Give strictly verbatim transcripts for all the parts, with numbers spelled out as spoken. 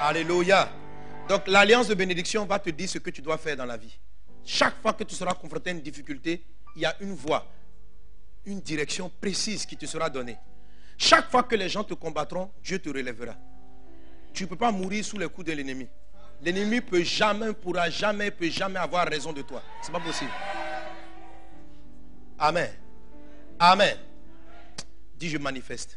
Alléluia. Donc l'alliance de bénédiction va te dire ce que tu dois faire dans la vie. Chaque fois que tu seras confronté à une difficulté, il y a une voie, une direction précise qui te sera donnée. Chaque fois que les gens te combattront, Dieu te relèvera. Tu ne peux pas mourir sous les coups de l'ennemi. L'ennemi ne peut jamais, pourra jamais, peut jamais avoir raison de toi. Ce n'est pas possible. Amen. Amen. Dis, je manifeste.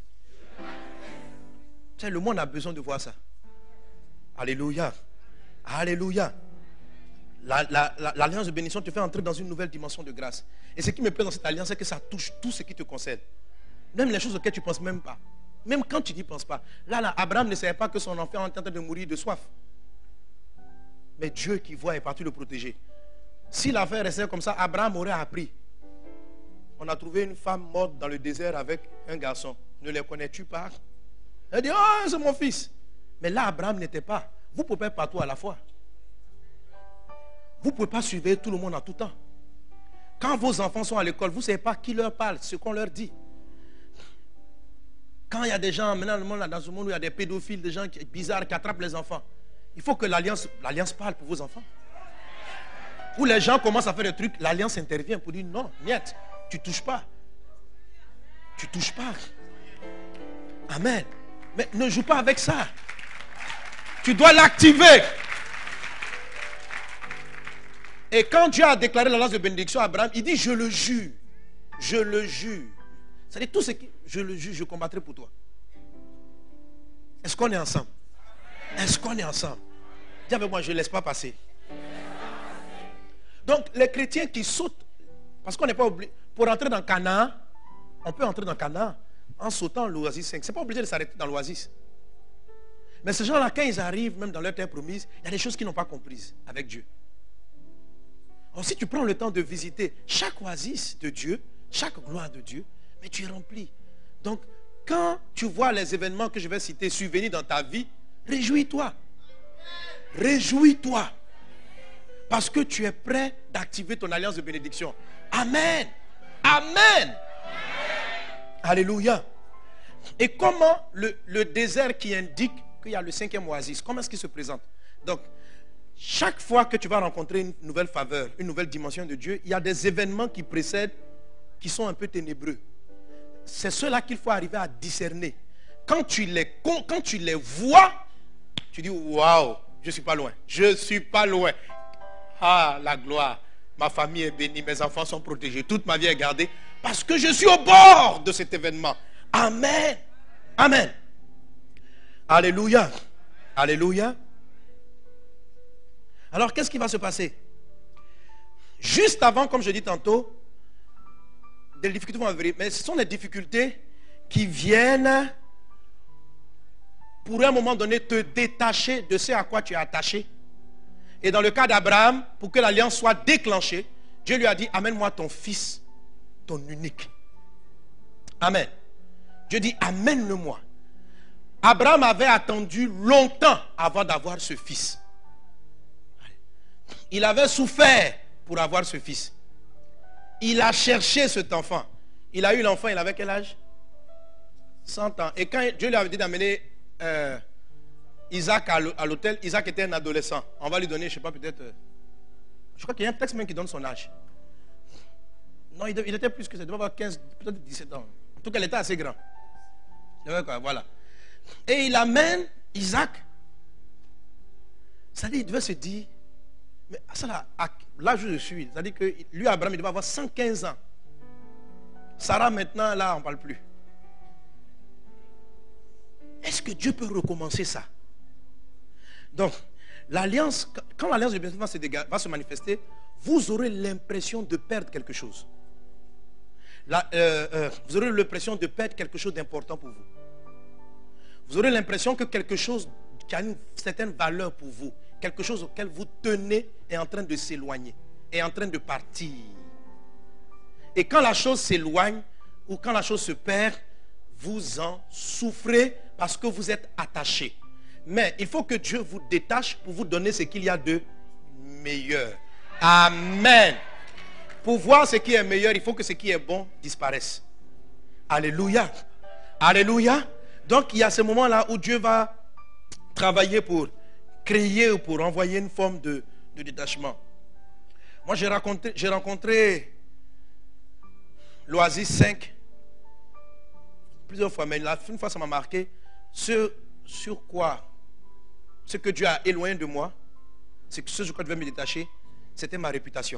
Le monde a besoin de voir ça. Alléluia. Alléluia. L'alliance la, la, la, de bénédiction te fait entrer dans une nouvelle dimension de grâce. Et ce qui me plaît dans cette alliance, c'est que ça touche tout ce qui te concerne. Même les choses auxquelles tu ne penses même pas. Même quand tu n'y penses pas. Là, là, Abraham ne savait pas que son enfant était en train de mourir de soif. Mais Dieu qui voit est parti le protéger. Si l'affaire restait comme ça, Abraham aurait appris. On a trouvé une femme morte dans le désert avec un garçon. Ne les connais-tu pas? Elle dit, oh, c'est mon fils. Mais là, Abraham n'était pas. Vous ne pouvez pas être partout à la fois. Vous ne pouvez pas suivre tout le monde en tout temps. Quand vos enfants sont à l'école, vous ne savez pas qui leur parle, ce qu'on leur dit. Quand il y a des gens, maintenant dans ce monde où il y a des pédophiles, des gens qui, bizarres qui attrapent les enfants, il faut que l'alliance l'alliance parle pour vos enfants. Où les gens commencent à faire des trucs, l'alliance intervient pour dire non, niet, tu ne touches pas. Tu ne touches pas. Amen. Mais ne joue pas avec ça. Tu dois l'activer. Et quand Dieu a déclaré l'alliance de bénédiction à Abraham, il dit je le jure. Je le jure. C'est-à-dire tout ce qui... Je le jure, je combattrai pour toi. Est-ce qu'on est ensemble? Est-ce qu'on est ensemble? Dis avec moi, je ne laisse pas passer. Donc les chrétiens qui sautent, parce qu'on n'est pas obligé, pour entrer dans Canaan, on peut entrer dans Canaan en sautant l'oasis cinq. Ce n'est pas obligé de s'arrêter dans l'oasis. Mais ces gens-là, quand ils arrivent, même dans leur terre promise, il y a des choses qu'ils n'ont pas comprises avec Dieu. Alors si tu prends le temps de visiter chaque oasis de Dieu, chaque gloire de Dieu, mais tu es rempli. Donc, quand tu vois les événements que je vais citer survenir dans ta vie, réjouis-toi. Réjouis-toi. Parce que tu es prêt d'activer ton alliance de bénédiction. Amen. Amen. Amen. Alléluia. Et comment le, le désert qui indique qu'il y a le cinquième oasis, comment est-ce qu'il se présente? Donc, chaque fois que tu vas rencontrer une nouvelle faveur, une nouvelle dimension de Dieu, il y a des événements qui précèdent, qui sont un peu ténébreux. C'est cela qu'il faut arriver à discerner. Quand tu les, quand tu les vois, tu dis, waouh, je ne suis pas loin. Je ne suis pas loin. Ah, la gloire. Ma famille est bénie, mes enfants sont protégés. Toute ma vie est gardée parce que je suis au bord de cet événement. Amen. Amen. Alléluia. Alléluia. Alors, qu'est-ce qui va se passer? Juste avant, comme je dis tantôt, des difficultés vont arriver. Mais ce sont des difficultés qui viennent pour un moment donné te détacher de ce à quoi tu es attaché. Et dans le cas d'Abraham, pour que l'alliance soit déclenchée, Dieu lui a dit, amène-moi ton fils, ton unique. Amen. Dieu dit, amène-le-moi. Abraham avait attendu longtemps avant d'avoir ce fils. Il avait souffert pour avoir ce fils. Il a cherché cet enfant. Il a eu l'enfant, il avait quel âge? cent ans. Et quand Dieu lui avait dit d'amener euh, Isaac à l'hôtel, Isaac était un adolescent. On va lui donner, je ne sais pas, peut-être... Euh, je crois qu'il y a un texte même qui donne son âge. Non, il, il était plus que ça. Il devait avoir quinze, peut-être dix-sept ans. En tout cas, il était assez grand. Voilà. Et il amène Isaac. C'est-à-dire, il devait se dire... Mais ça là, là où je suis, c'est-à-dire que lui, Abraham, il devait avoir cent quinze ans. Sarah, maintenant, là, on ne parle plus. Est-ce que Dieu peut recommencer ça? Donc, l'alliance, quand l'alliance de bénédiction va, va se manifester, vous aurez l'impression de perdre quelque chose. La, euh, euh, vous aurez l'impression de perdre quelque chose d'important pour vous. Vous aurez l'impression que quelque chose qui a une certaine valeur pour vous, quelque chose auquel vous tenez est en train de s'éloigner, est en train de partir. Et quand la chose s'éloigne ou quand la chose se perd, vous en souffrez parce que vous êtes attaché. Mais il faut que Dieu vous détache pour vous donner ce qu'il y a de meilleur. Amen. Pour voir ce qui est meilleur, il faut que ce qui est bon disparaisse. Alléluia. Alléluia. Donc il y a ce moment-là où Dieu va travailler pour créer ou pour envoyer une forme de, de détachement. Moi, j'ai rencontré, j'ai rencontré l'Oasis cinq plusieurs fois, mais la une fois, ça m'a marqué. Ce sur quoi, ce que Dieu a éloigné de moi, c'est que ce sur quoi je devais me détacher, c'était ma réputation.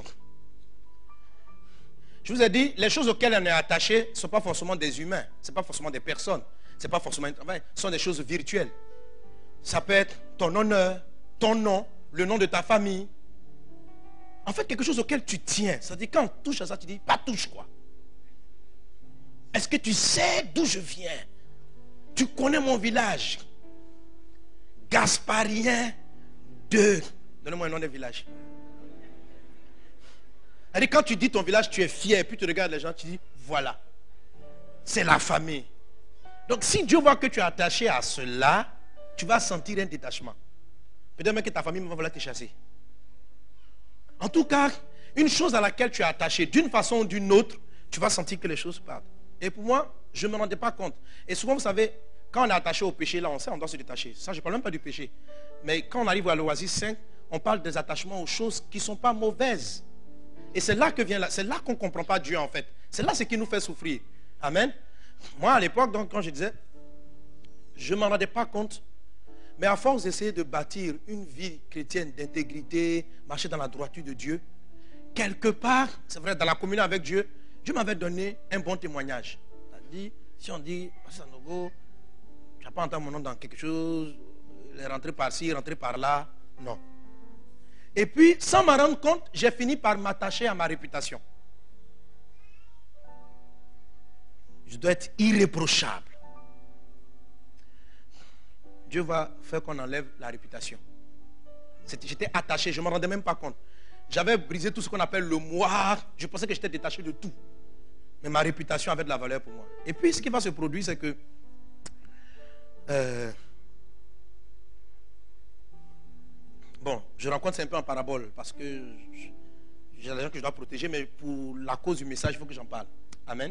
Je vous ai dit, les choses auxquelles on est attaché ne sont pas forcément des humains, ce ne sont pas forcément des personnes, ce n'est pas forcément un travail, ce sont des choses virtuelles. Ça peut être ton honneur, ton nom, le nom de ta famille. En fait, quelque chose auquel tu tiens. Ça dit, quand on touche à ça, tu dis, pas touche quoi. Est-ce que tu sais d'où je viens? Tu connais mon village. Gasparien de... Donnez-moi un nom de village. C'est-à-dire, quand tu dis ton village, tu es fier, puis tu regardes les gens, tu dis, voilà. C'est la famille. Donc, si Dieu voit que tu es attaché à cela, tu vas sentir un détachement. Peut-être même que ta famille va vouloir te chasser. En tout cas, une chose à laquelle tu es attaché, d'une façon ou d'une autre, tu vas sentir que les choses partent. Et pour moi, je ne me rendais pas compte. Et souvent, vous savez, quand on est attaché au péché, là, on sait, on doit se détacher. Ça, je ne parle même pas du péché. Mais quand on arrive à l'Oasis cinq, on parle des attachements aux choses qui ne sont pas mauvaises. Et c'est là que vient, c'est là qu'on ne comprend pas Dieu, en fait. C'est là ce qui nous fait souffrir. Amen. Moi, à l'époque, donc, quand je disais, je ne m'en rendais pas compte. Mais à force d'essayer de bâtir une vie chrétienne d'intégrité, marcher dans la droiture de Dieu, quelque part, c'est vrai, dans la communion avec Dieu, Dieu m'avait donné un bon témoignage. C'est-à-dire, si on dit, Sanogo, tu n'as pas entendu mon nom dans quelque chose, rentrer par-ci, rentrer par-là, non. Et puis, sans m'en rendre compte, j'ai fini par m'attacher à ma réputation. Je dois être irréprochable. Dieu va faire qu'on enlève la réputation. J'étais attaché, je ne me rendais même pas compte. J'avais brisé tout ce qu'on appelle le moi. Je pensais que j'étais détaché de tout. Mais ma réputation avait de la valeur pour moi. Et puis ce qui va se produire, c'est que euh, bon, je rencontre ça un peu en parabole parce que j'ai des gens que je dois protéger, mais pour la cause du message, il faut que j'en parle. Amen.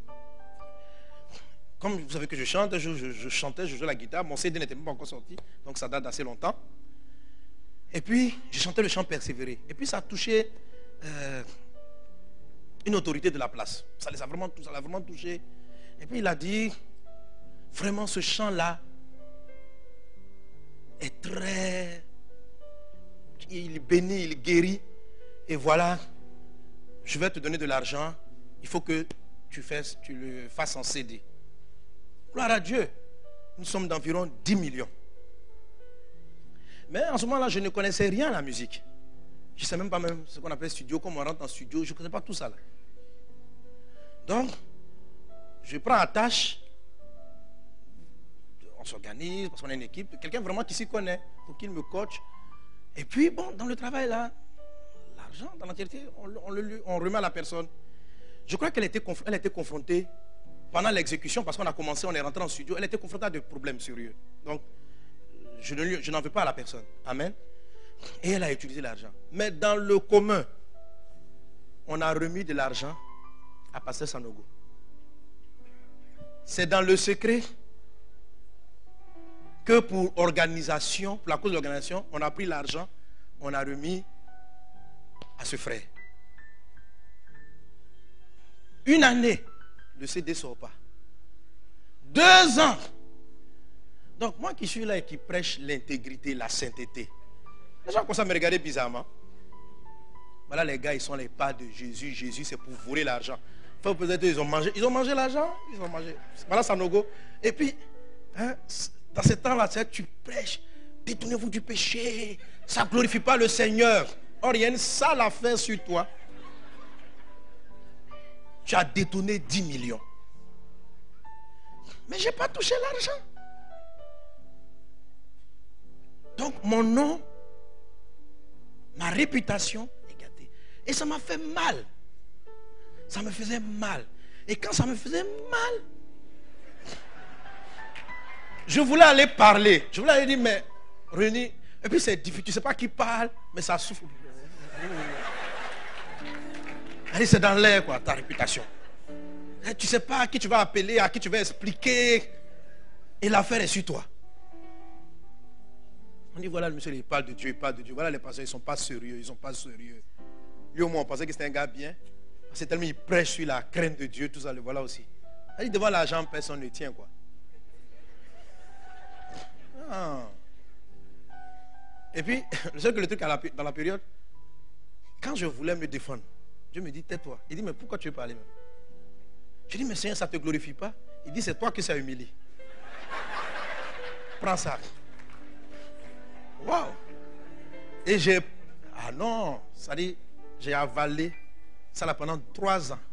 Comme vous savez que je chante, je, je, je chantais, je jouais la guitare. Mon C D n'était même pas encore sorti, donc ça date d'assez longtemps. Et puis, je chantais le chant Persévérer. Et puis, ça a touché euh, une autorité de la place. Ça les a vraiment, ça l'a vraiment touché. Et puis, il a dit, vraiment, ce chant-là est très... Il bénit, il guérit. Et voilà, je vais te donner de l'argent. Il faut que tu, fasses, tu le fasses en C D. Gloire à Dieu. Nous sommes d'environ dix millions. Mais en ce moment-là, je ne connaissais rien à la musique. Je ne sais même pas même ce qu'on appelle studio, comment on rentre en studio. Je ne connaissais pas tout ça là. Donc, je prends à tâche. On s'organise parce qu'on a une équipe. Quelqu'un vraiment qui s'y connaît pour qu'il me coach. Et puis, bon, dans le travail là, l'argent dans l'entièreté, on, on, le, on remet à la personne. Je crois qu'elle était, elle était confrontée pendant l'exécution, parce qu'on a commencé, on est rentré en studio, elle était confrontée à des problèmes sérieux. Donc, je, ne, je n'en veux pas à la personne. Amen. Et elle a utilisé l'argent. Mais dans le commun, on a remis de l'argent à Pasteur Sanogo. C'est dans le secret que pour organisation, pour la cause de l'organisation, on a pris l'argent, on a remis à ce frère. Une année, le C D ne sort pas. Deux ans. Donc moi qui suis là et qui prêche l'intégrité, la sainteté, les gens commencent à me regarder bizarrement. Voilà, les gars, ils sont les pas de Jésus. Jésus, c'est pour voler l'argent. Enfin, peut-être ils ont mangé. Ils ont mangé l'argent. Ils ont mangé. Voilà, Sanogo. Et puis, hein, dans ce temps-là, tu prêches. Détournez-vous du péché. Ça ne glorifie pas le Seigneur. Or, il y a une sale affaire sur toi. Tu as détourné dix millions. Mais je n'ai pas touché l'argent. Donc mon nom, ma réputation est gâtée. Et ça m'a fait mal. Ça me faisait mal. Et quand ça me faisait mal, je voulais aller parler. Je voulais aller dire, mais René, et puis c'est difficile. Tu ne sais pas qui parle, mais ça souffle. Allez, c'est dans l'air, quoi, ta réputation. Et tu ne sais pas à qui tu vas appeler, à qui tu vas expliquer. Et l'affaire est sur toi. On dit, voilà, le monsieur, il parle de Dieu, il parle de Dieu. Voilà, les pasteurs, ils ne sont pas sérieux, ils ne sont pas sérieux. Lui, au moins, on pensait que c'était un gars bien. C'est tellement il prêche sur la crainte de Dieu, tout ça, le voilà aussi. Il dit, devant l'argent, personne ne tient, quoi. Ah. Et puis, je sais que le truc à la, dans la période, quand je voulais me défendre, Dieu me dit, tais-toi. Il dit, mais pourquoi tu veux parler même? Je dis, mais Seigneur, ça ne te glorifie pas? Il dit, c'est toi qui ça humilie. Prends ça. Waouh. Et j'ai... Ah non, ça dit, j'ai avalé ça là pendant trois ans.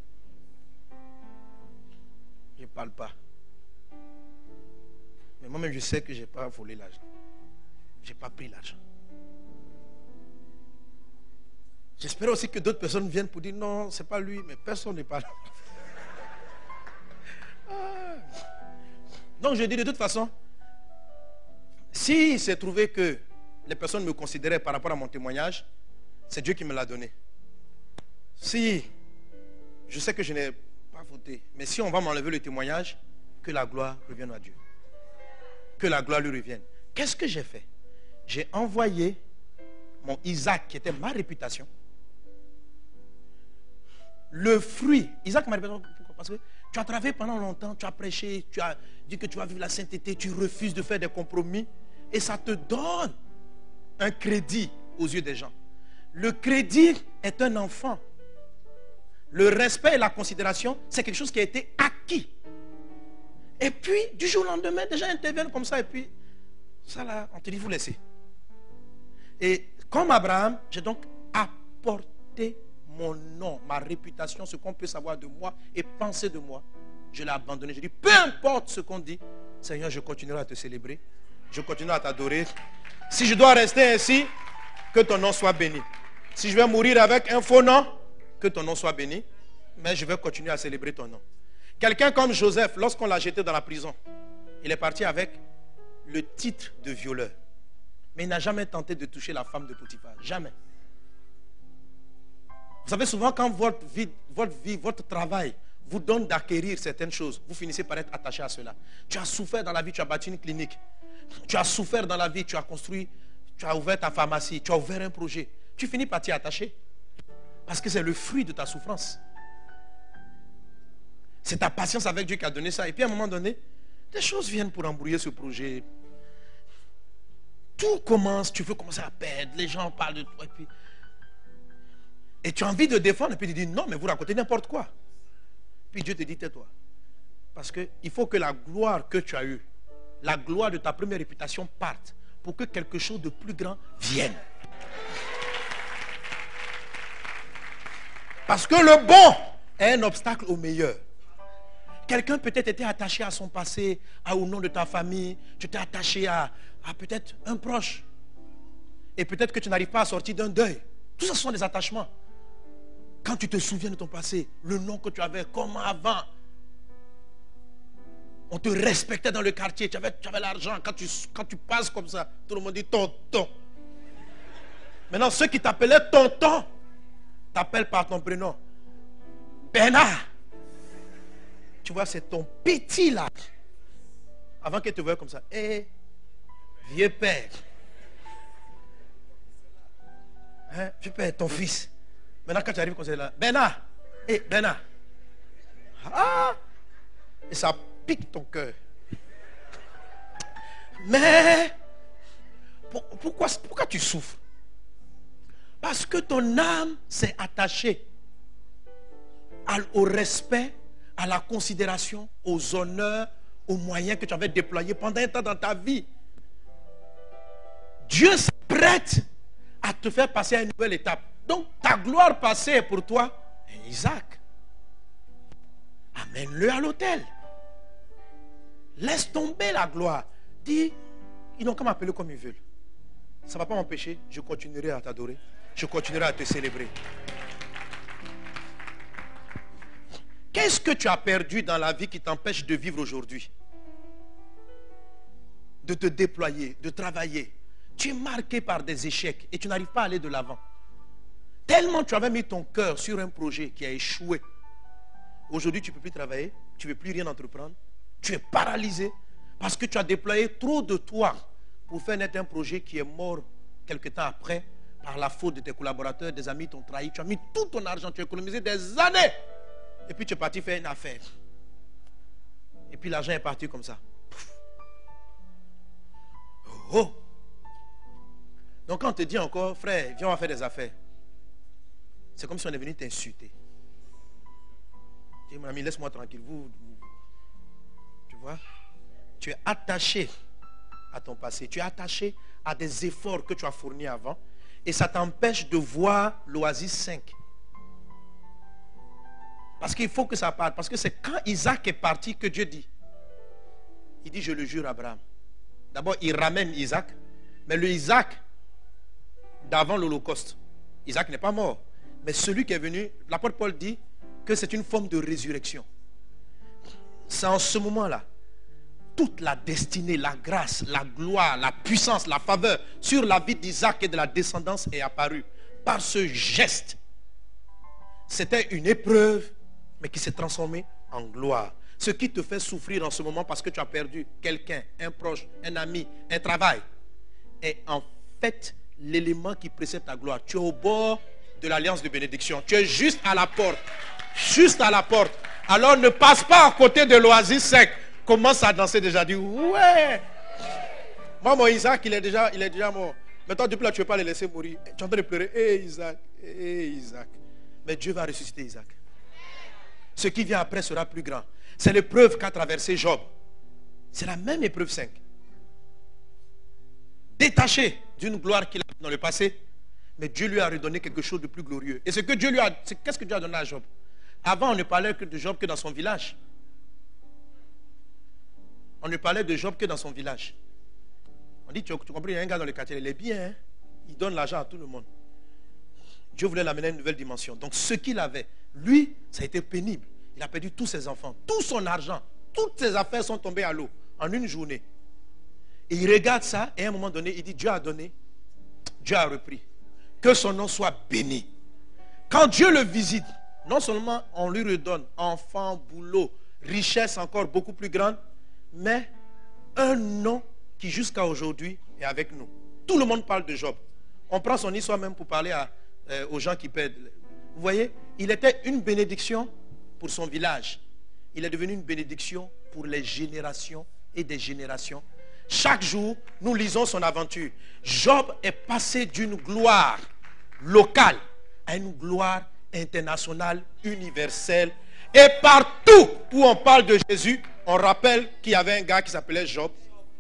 Je ne parle pas. Mais moi-même, je sais que je n'ai pas volé l'argent. Je n'ai pas pris l'argent. J'espère aussi que d'autres personnes viennent pour dire non, ce n'est pas lui, mais personne n'est pas là. Ah. Donc je dis de toute façon, si c'est trouvé que les personnes me considéraient par rapport à mon témoignage, c'est Dieu qui me l'a donné. Si je sais que je n'ai pas voté, mais si on va m'enlever le témoignage, que la gloire revienne à Dieu. Que la gloire lui revienne. Qu'est-ce que j'ai fait? J'ai envoyé mon Isaac, qui était ma réputation. Le fruit. Isaac m'a réputation, pourquoi? Parce que tu as travaillé pendant longtemps, tu as prêché, tu as dit que tu vas vivre la sainteté, tu refuses de faire des compromis. Et ça te donne un crédit aux yeux des gens. Le crédit est un enfant. Le respect et la considération, c'est quelque chose qui a été acquis. Et puis, du jour au lendemain, des gens interviennent comme ça. Et puis, ça là, on te dit, vous laissez. Et comme Abraham, j'ai donc apporté mon nom, ma réputation, ce qu'on peut savoir de moi et penser de moi. Je l'ai abandonné. J'ai dit, peu importe ce qu'on dit, Seigneur, je continuerai à te célébrer. Je continuerai à t'adorer. Si je dois rester ainsi, que ton nom soit béni. Si je vais mourir avec un faux nom, que ton nom soit béni. Mais je vais continuer à célébrer ton nom. Quelqu'un comme Joseph, lorsqu'on l'a jeté dans la prison, il est parti avec le titre de violeur. Mais il n'a jamais tenté de toucher la femme de Potiphar. Jamais. Vous savez, souvent quand votre vie, votre vie, votre travail vous donne d'acquérir certaines choses, vous finissez par être attaché à cela. Tu as souffert dans la vie, tu as bâti une clinique. Tu as souffert dans la vie, tu as construit, tu as ouvert ta pharmacie, tu as ouvert un projet. Tu finis par t'y attacher. Parce que c'est le fruit de ta souffrance. C'est ta patience avec Dieu qui a donné ça. Et puis à un moment donné, des choses viennent pour embrouiller ce projet. Tout commence, tu veux commencer à perdre, les gens parlent de toi. Et, puis... et tu as envie de défendre, et puis tu dis non, mais vous racontez n'importe quoi. Puis Dieu te dit tais-toi. Parce qu'il faut que la gloire que tu as eue, la gloire de ta première réputation parte pour que quelque chose de plus grand vienne. Parce que le bon est un obstacle au meilleur. Quelqu'un peut-être était attaché à son passé, à, au nom de ta famille, tu t'es attaché à, à peut-être un proche. Et peut-être que tu n'arrives pas à sortir d'un deuil. Tout ça, ce sont des attachements. Quand tu te souviens de ton passé, le nom que tu avais, comme avant, on te respectait dans le quartier, tu avais, tu avais l'argent. Quand tu, quand tu passes comme ça, tout le monde dit tonton. Maintenant, ceux qui t'appelaient tonton, t'appellent par ton prénom. Bernard. Tu vois, c'est ton petit là. Avant qu'il te voie comme ça. Eh, vieux père. Hein, vieux père, ton fils. Maintenant, quand tu arrives comme ça, là, Bernard. Eh, Bernard. Ah. Et ça pique ton cœur. Mais, pour, pourquoi, pourquoi tu souffres? Parce que ton âme s'est attachée à, au respect, à la considération, aux honneurs, aux moyens que tu avais déployés pendant un temps dans ta vie. Dieu s'apprête à te faire passer à une nouvelle étape. Donc ta gloire passée pour toi est Isaac. Amène-le à l'autel. Laisse tomber la gloire. Dis, ils n'ont qu'à m'appeler comme ils veulent. Ça ne va pas m'empêcher, je continuerai à t'adorer. Je continuerai à te célébrer. Qu'est-ce que tu as perdu dans la vie qui t'empêche de vivre aujourd'hui? De te déployer, de travailler. Tu es marqué par des échecs et tu n'arrives pas à aller de l'avant. Tellement tu avais mis ton cœur sur un projet qui a échoué. Aujourd'hui, tu ne peux plus travailler, tu ne veux plus rien entreprendre. Tu es paralysé parce que tu as déployé trop de toi pour faire naître un projet qui est mort quelque temps après par la faute de tes collaborateurs, des amis t'ont trahi. Tu as mis tout ton argent, tu as économisé des années. Et puis tu es parti faire une affaire. Et puis l'argent est parti comme ça. Oh! Donc quand on te dit encore, frère, viens on va faire des affaires. C'est comme si on est venu t'insulter. Tu dis, mon ami, laisse-moi tranquille. Vous, vous, tu vois? Tu es attaché à ton passé. Tu es attaché à des efforts que tu as fournis avant. Et ça t'empêche de voir l'Oasis cinq. Parce qu'il faut que ça parte. Parce que c'est quand Isaac est parti que Dieu dit. Il dit, je le jure, Abraham. D'abord, il ramène Isaac. Mais le Isaac d'avant l'Holocauste. Isaac n'est pas mort. Mais celui qui est venu, l'apôtre Paul dit que c'est une forme de résurrection. C'est en ce moment-là. Toute la destinée, la grâce, la gloire, la puissance, la faveur sur la vie d'Isaac et de la descendance est apparue par ce geste. C'était une épreuve, mais qui s'est transformée en gloire. Ce qui te fait souffrir en ce moment parce que tu as perdu quelqu'un, un proche, un ami, un travail, est en fait l'élément qui précède ta gloire. Tu es au bord de l'alliance de bénédiction. Tu es juste à la porte. Juste à la porte. Alors ne passe pas à côté de l'Oasis sec. Commence à danser déjà. Dis ouais. Moi, mon Isaac, il est déjà, il est déjà mort. Mais toi, depuis là, tu ne veux pas le laisser mourir. Tu es en train de pleurer. Hé hey, Isaac. Hé hey, Isaac. Mais Dieu va ressusciter Isaac. Ce qui vient après sera plus grand. C'est l'épreuve qu'a traversé Job. C'est la même épreuve cinq. Détaché d'une gloire qu'il a dans le passé, mais Dieu lui a redonné quelque chose de plus glorieux. Et ce que Dieu lui a, qu'est-ce que Dieu a donné à Job? Avant, on ne parlait que de Job que dans son village. On ne parlait de Job que dans son village. On dit, tu, tu comprends, il y a un gars dans le quartier, il est bien, hein? Il donne l'argent à tout le monde. Dieu voulait l'amener à une nouvelle dimension. Donc ce qu'il avait, lui, ça a été pénible. Il a perdu tous ses enfants, tout son argent, toutes ses affaires sont tombées à l'eau en une journée. Et il regarde ça et à un moment donné, il dit, Dieu a donné, Dieu a repris. Que son nom soit béni. Quand Dieu le visite, non seulement on lui redonne enfant, boulot, richesse encore beaucoup plus grande, mais un nom qui jusqu'à aujourd'hui est avec nous. Tout le monde parle de Job. On prend son histoire même pour parler à, euh, aux gens qui perdent. Vous voyez, il était une bénédiction pour son village. Il est devenu une bénédiction pour les générations et des générations. Chaque jour, nous lisons son aventure. Job est passé d'une gloire locale à une gloire internationale, universelle. Et partout où on parle de Jésus, on rappelle qu'il y avait un gars qui s'appelait Job.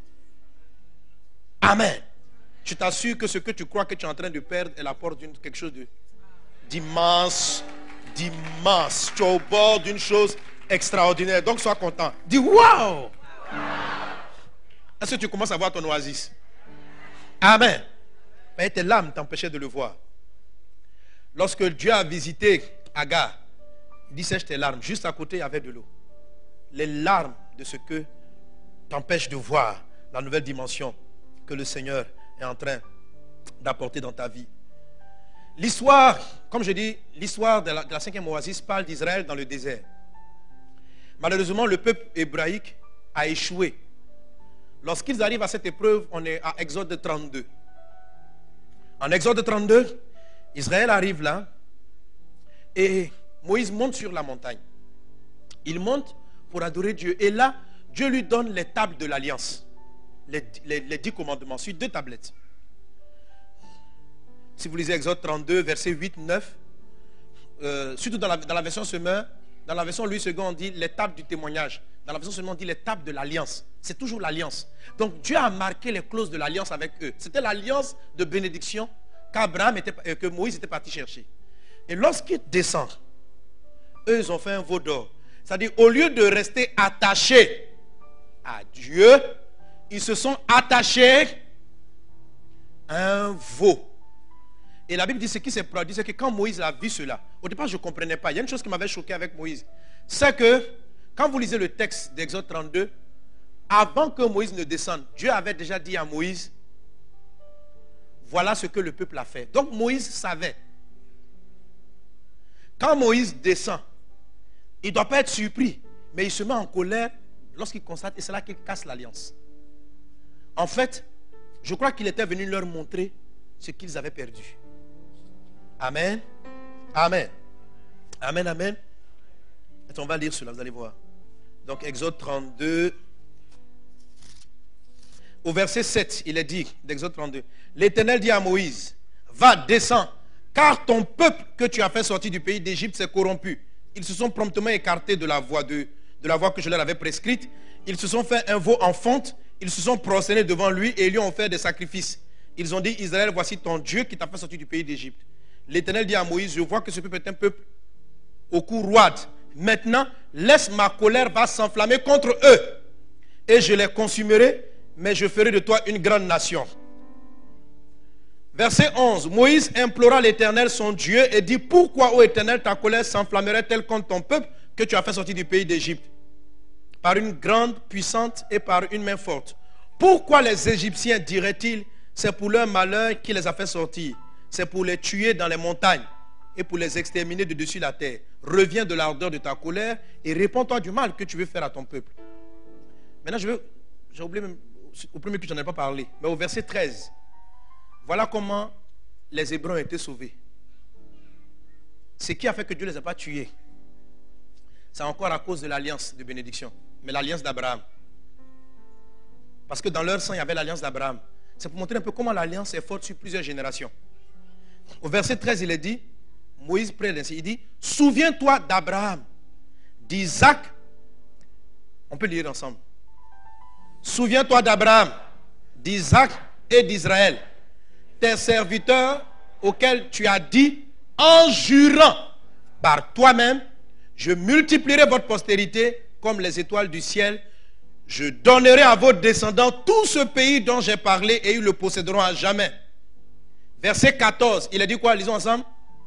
Amen. Je t'assure que ce que tu crois que tu es en train de perdre est la porte d'une quelque chose de d'immense, d'immense. Tu es au bord d'une chose extraordinaire. Donc sois content. Dis waouh! Est-ce que tu commences à voir ton oasis? Amen. Mais tes larmes t'empêchaient de le voir. Lorsque Dieu a visité Agar, il dit sèche tes larmes. Juste à côté, il y avait de l'eau. Les larmes de ce que t'empêche de voir la nouvelle dimension que le Seigneur est en train d'apporter dans ta vie. L'histoire, comme je dis, l'histoire de la, de la cinquième oasis parle d'Israël dans le désert. Malheureusement, le peuple hébraïque a échoué. Lorsqu'ils arrivent à cette épreuve, on est à Exode trente-deux. En Exode trente-deux, Israël arrive là et Moïse monte sur la montagne. Il monte pour adorer Dieu. Et là, Dieu lui donne les tables de l'alliance. Les, les, les dix commandements sur deux tablettes. Si vous lisez Exode trente-deux, versets huit, neuf, euh, surtout dans la, dans la version Semeur, dans la version Louis second, on dit les tables du témoignage. Dans la version Semeur, on dit les tables de l'alliance. C'est toujours l'alliance. Donc Dieu a marqué les clauses de l'alliance avec eux. C'était l'alliance de bénédiction qu'Abraham était, euh, que Moïse était parti chercher. Et lorsqu'ils descendent, eux, ils ont fait un veau d'or. C'est-à-dire, au lieu de rester attachés à Dieu, ils se sont attachés à un veau. Et la Bible dit ce qui s'est produit, c'est que quand Moïse a vu cela, au départ je ne comprenais pas. Il y a une chose qui m'avait choqué avec Moïse. C'est que, quand vous lisez le texte d'Exode trente-deux, avant que Moïse ne descende, Dieu avait déjà dit à Moïse, voilà ce que le peuple a fait. Donc Moïse savait. Quand Moïse descend, il ne doit pas être surpris, mais il se met en colère lorsqu'il constate, et c'est là qu'il casse l'alliance. En fait, Je crois qu'il était venu leur montrer ce qu'ils avaient perdu. Amen. Amen. Amen, amen. Et on va lire cela, vous allez voir. Donc, Exode trente-deux. Au verset sept, il est dit, d'Exode trente-deux. L'Éternel dit à Moïse, va, descends, car ton peuple que tu as fait sortir du pays d'Égypte s'est corrompu. Ils se sont promptement écartés de la voie de, de la voie que je leur avais prescrite. Ils se sont fait un veau en fonte. Ils se sont prosternés devant lui et lui ont fait des sacrifices. Ils ont dit, Israël, voici ton Dieu qui t'a fait sortir du pays d'Égypte. L'Éternel dit à Moïse, je vois que ce peuple est un peuple au cou roide. Maintenant, laisse ma colère va s'enflammer contre eux. Et je les consumerai, mais je ferai de toi une grande nation. Verset onze. Moïse implora l'Éternel son Dieu et dit, pourquoi, ô Éternel, ta colère s'enflammerait-elle contre ton peuple que tu as fait sortir du pays d'Égypte? Par une grande, puissante et par une main forte. Pourquoi les Égyptiens diraient-ils, c'est pour leur malheur qui les a fait sortir? C'est pour les tuer dans les montagnes et pour les exterminer de dessus la terre. Reviens de l'ardeur de ta colère et réponds-toi du mal que tu veux faire à ton peuple. Maintenant, je veux, j'ai oublié même, au premier que je n'en ai pas parlé, mais au verset treize, voilà comment les Hébreux ont été sauvés. Ce qui a fait que Dieu ne les a pas tués, c'est encore à cause de l'alliance de bénédiction, mais l'alliance d'Abraham. Parce que dans leur sang, il y avait l'alliance d'Abraham. C'est pour montrer un peu comment l'alliance est forte sur plusieurs générations. Au verset treize, il est dit, Moïse prie ainsi, il dit, souviens-toi d'Abraham, d'Isaac. On peut lire ensemble. Souviens-toi d'Abraham, d'Isaac et d'Israël, tes serviteurs auxquels tu as dit, en jurant par toi-même, je multiplierai votre postérité comme les étoiles du ciel. Je donnerai à vos descendants tout ce pays dont j'ai parlé et ils le posséderont à jamais. Verset quatorze, il a dit quoi? Lisons ensemble.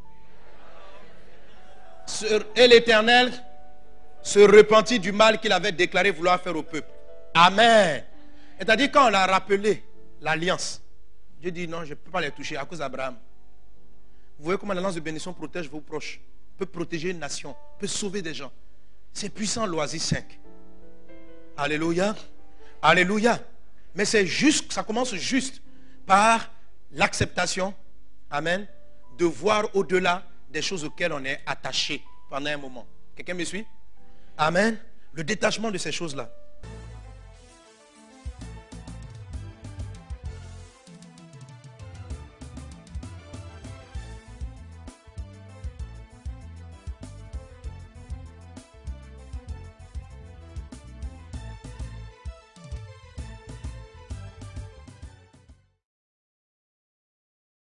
Et l'Éternel se repentit du mal qu'il avait déclaré vouloir faire au peuple. Amen. C'est-à-dire quand on a rappelé l'alliance, Dieu dit non, je ne peux pas les toucher à cause d'Abraham. Vous voyez comment l'alliance de bénédiction protège vos proches, peut protéger une nation, peut sauver des gens. C'est puissant, l'Oasis cinq. Alléluia. Alléluia. Mais c'est juste, ça commence juste par l'acceptation, amen, de voir au-delà des choses auxquelles on est attaché pendant un moment. Quelqu'un me suit? Amen. Le détachement de ces choses-là.